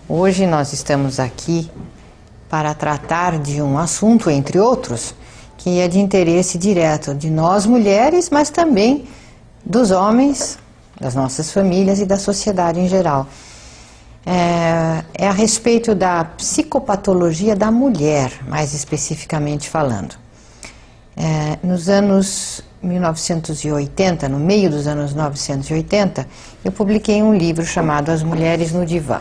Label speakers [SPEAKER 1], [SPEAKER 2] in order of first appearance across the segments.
[SPEAKER 1] Hoje nós estamos aqui para tratar de um assunto, entre outros, que é de interesse direto de nós mulheres, mas também dos homens, das nossas famílias e da sociedade em geral. É a respeito da psicopatologia da mulher, mais especificamente falando. Nos anos 1980, no meio dos anos 1980, eu publiquei um livro chamado As Mulheres no Divã.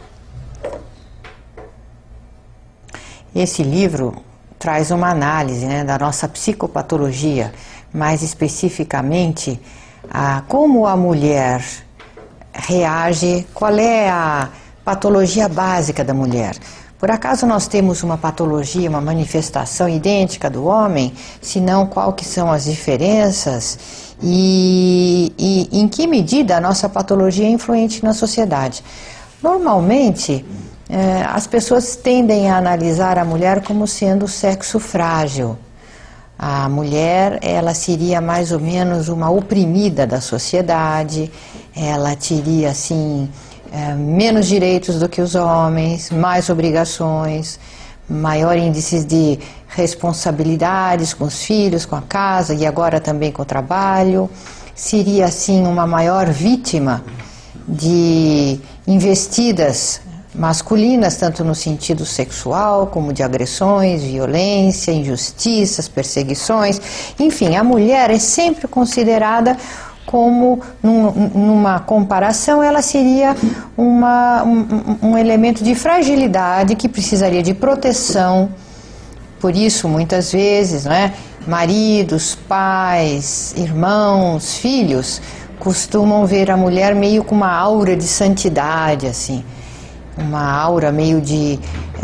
[SPEAKER 1] Esse livro traz uma análise, da nossa psicopatologia, mais especificamente a como a mulher reage, qual é a patologia básica da mulher. Por acaso nós temos uma patologia, uma manifestação idêntica do homem? Se não, qual que são as diferenças? E em que medida a nossa patologia é influente na sociedade? Normalmente, as pessoas tendem a analisar a mulher como sendo sexo frágil. A mulher, ela seria mais ou menos uma oprimida da sociedade, ela teria, assim, menos direitos do que os homens, mais obrigações, maior índice de responsabilidades com os filhos, com a casa e agora também com o trabalho. Seria, assim, uma maior vítima de investidas masculinas, tanto no sentido sexual, como de agressões, violência, injustiças, perseguições. Enfim, a mulher é sempre considerada como, numa comparação, ela seria um elemento de fragilidade que precisaria de proteção. Por isso, muitas vezes, maridos, pais, irmãos, filhos, costumam ver a mulher meio com uma aura de santidade, assim. Uma aura meio de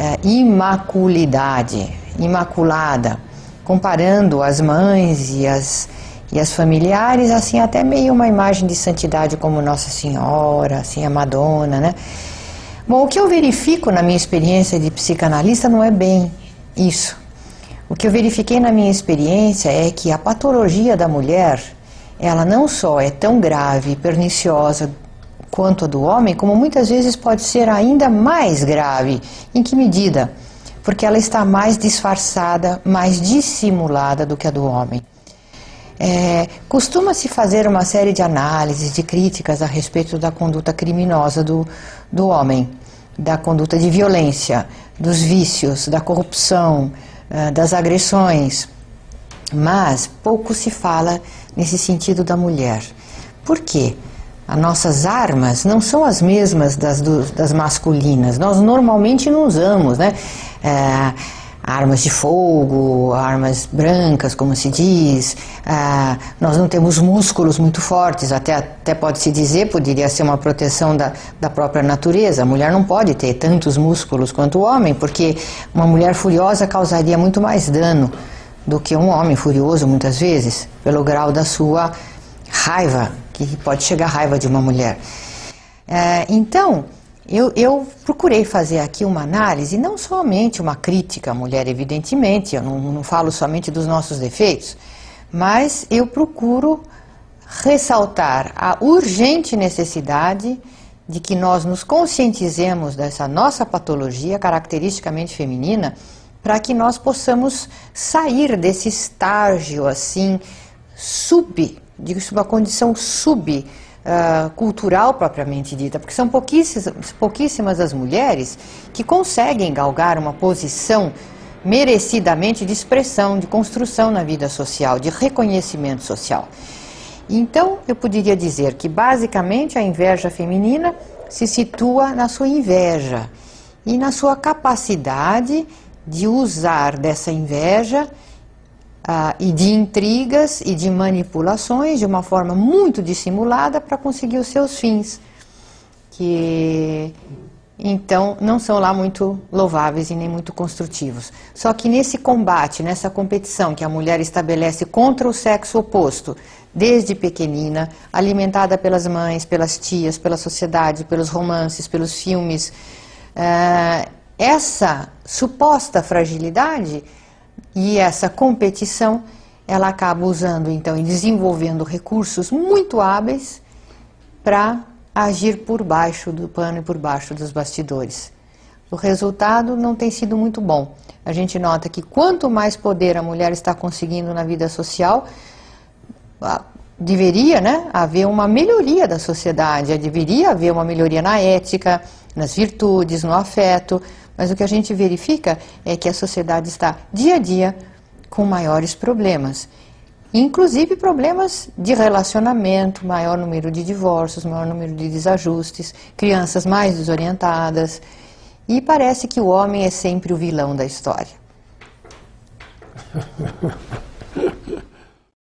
[SPEAKER 1] imaculada, comparando as mães e as familiares, assim, até meio uma imagem de santidade como Nossa Senhora, assim, a Madonna, Bom, o que eu verifico na minha experiência de psicanalista não é bem isso. O que eu verifiquei na minha experiência é que a patologia da mulher, ela não só é tão grave e perniciosa quanto a do homem, como muitas vezes pode ser ainda mais grave. Em que medida? Porque ela está mais disfarçada, mais dissimulada do que a do homem. Costuma-se fazer uma série de análises, de críticas a respeito da conduta criminosa do homem, da conduta de violência, dos vícios, da corrupção, das agressões, mas pouco se fala nesse sentido da mulher. Por quê? As nossas armas não são as mesmas das masculinas. Nós normalmente não usamos, armas de fogo, armas brancas, como se diz. Nós não temos músculos muito fortes, até pode-se dizer, poderia ser uma proteção da própria natureza. A mulher não pode ter tantos músculos quanto o homem, porque uma mulher furiosa causaria muito mais dano do que um homem furioso, muitas vezes, pelo grau da sua raiva, que pode chegar à raiva de uma mulher. Então, eu procurei fazer aqui uma análise, não somente uma crítica à mulher, evidentemente, eu não falo somente dos nossos defeitos, mas eu procuro ressaltar a urgente necessidade de que nós nos conscientizemos dessa nossa patologia caracteristicamente feminina, para que nós possamos sair desse estágio, assim, uma condição cultural propriamente dita, porque são pouquíssimas as mulheres que conseguem galgar uma posição merecidamente de expressão, de construção na vida social, de reconhecimento social. Então, eu poderia dizer que, basicamente, a inveja feminina se situa na sua inveja e na sua capacidade de usar dessa inveja e de intrigas e de manipulações de uma forma muito dissimulada para conseguir os seus fins, que então não são lá muito louváveis e nem muito construtivos. Só que nesse combate, nessa competição que a mulher estabelece contra o sexo oposto, desde pequenina, alimentada pelas mães, pelas tias, pela sociedade, pelos romances, pelos filmes, essa suposta fragilidade e essa competição, ela acaba usando então e desenvolvendo recursos muito hábeis para agir por baixo do pano e por baixo dos bastidores. O resultado não tem sido muito bom. A gente nota que quanto mais poder a mulher está conseguindo na vida social, deveria, né, haver uma melhoria da sociedade, deveria haver uma melhoria na ética, nas virtudes, no afeto, mas o que a gente verifica é que a sociedade está dia a dia com maiores problemas, inclusive problemas de relacionamento, maior número de divórcios, maior número de desajustes, crianças mais desorientadas, e parece que o homem é sempre o vilão da história.